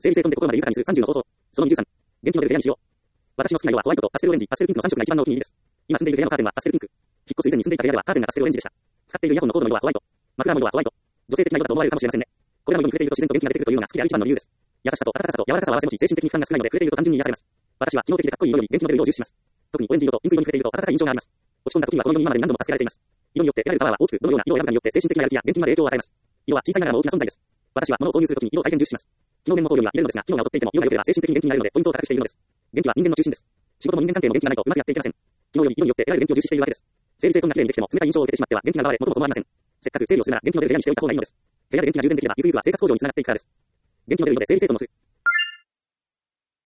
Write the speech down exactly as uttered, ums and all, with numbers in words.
生理性コンでここまで言うからに数さんじゅうの方法。そのにじゅうさん。元気の出る部屋にしよう。私の好きな色はホワイトとパステルオレンジ、パステルピンクのさん色が一番のお気に入りです。今住んでいる部屋のカーテンはパステルピンク。引っ越す以前に住んでいた部屋ではカーテンがパステルオレンジでした。使っているイヤホンのコードの色はホワイト。マフラーの色はホワイト。女性的な色だと思われるかもしれませんね。これらの色に触れていると自然と元気が出てくるというのが好きである一番の理由です。優しさと温かさと柔らかさは合わせ持ち、精神的に負担が少ないので触れていると単純に癒されます。私は機能的でかっこいい色より元気の出る色を重視します。特にオレンジ色とピンク色に触れていると温かい印象があります。落ち込んだ時にはこの色に今までに何度も助けられています。色によって得られるパワーは大きく、どのような色を選ぶかによって精神的なやる気や元気にまで影響を与えます。色は小さいながらも大きな存在です。私は物を購入するときに色を大変重視します。機能面も考慮には入れるのですが、機能が劣っていても色が良ければ精神的に元気になれるのでポイントを高くしているのです。元気は人間の中心です。仕事も人間関係も元気がないとうまくやっていけません。機能より色によって得られる元気を重視しているわけです。整理整頓が綺麗にできても冷たい印象を受けてしまっては元気が奪われ元も子もありません。せっかく整理をするなら元気の出る部屋にしておいた方がいいのです。部屋で元気が充電できればゆくゆくは生活向上につながっていくからです。元気の出る色で整理整頓もする。